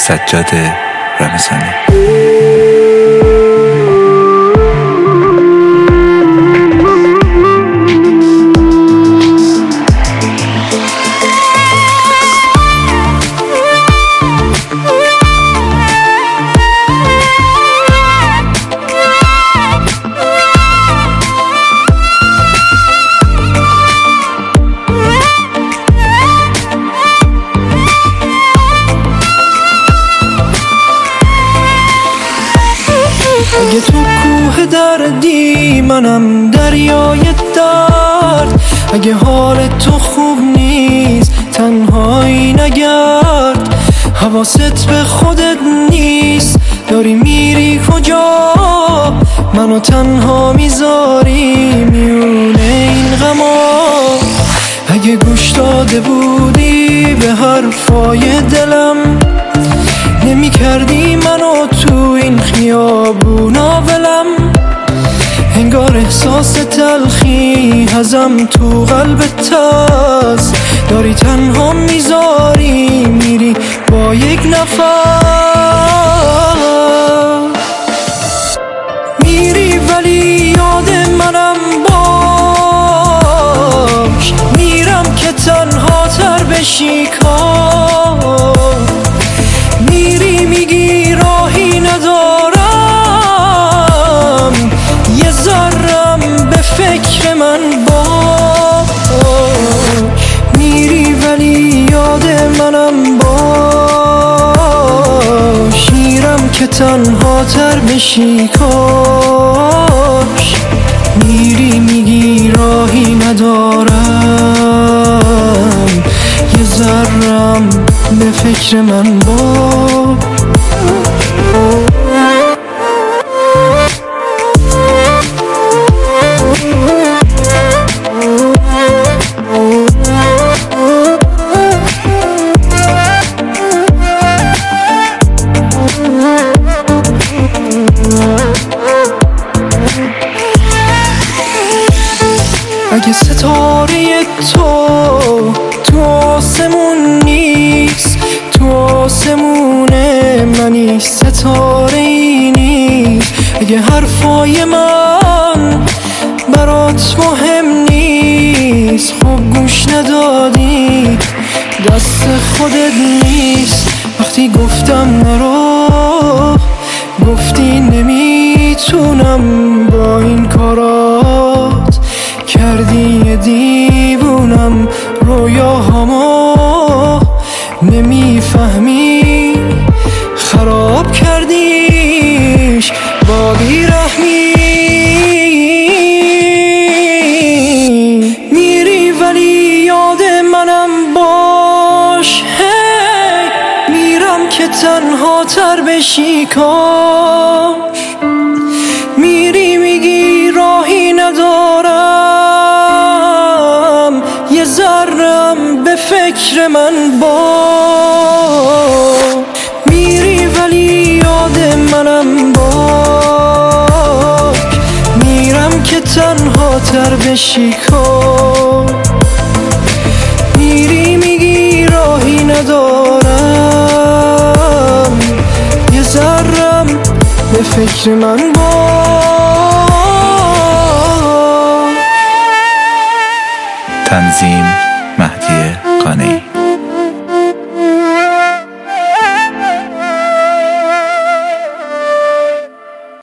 سجاد رمضانی. اگه تو کوه دردی منم دریای درد، اگه حال تو خوب نیست تنهایی نگرد، حواست به خودت نیست داری میری کجا، منو تنها میذاری میونه این غما. اگه گوش داده بودی به حرفای دلم، نمی کردی منو تو این خیابونا ولم. انگار احساس تلخی هزم تو قلبت هست، داری تنها میذاری میری با یک نفر. میری ولی یاد منم باش، میرم که تنها تر بشی کار. میری میگی راهی ندارم، یه ذرم به فکر من باش. میری ولی یاد منم باش، میرم که تنها تر بشی کاش. میری میگی راهی ندارم، یه ذرم به فکر من باش. اگه ستاره تو آسمون نیست، تو آسمون منی ستاره ای نیست. اگه حرفای من برات مهم نیست، خب گوش ندادی دست خودت نیست. وقتی گفتم نرو گفتی نمیتونم با این کارات، کردی یه دیوونم رویاهامو نمیفهمی، خراب کردیش با بیرحمی. میری ولی یاد منم باش، هی میرم که تنها تر بشی کاش. میری میگی راهی ندارم، یه ذرم به فکر من باش. میری ولی یاد منم باش، میرم که تنها تر بشی کاش. میری میگی راهی ندارم، یه ذرم به فکر من باش.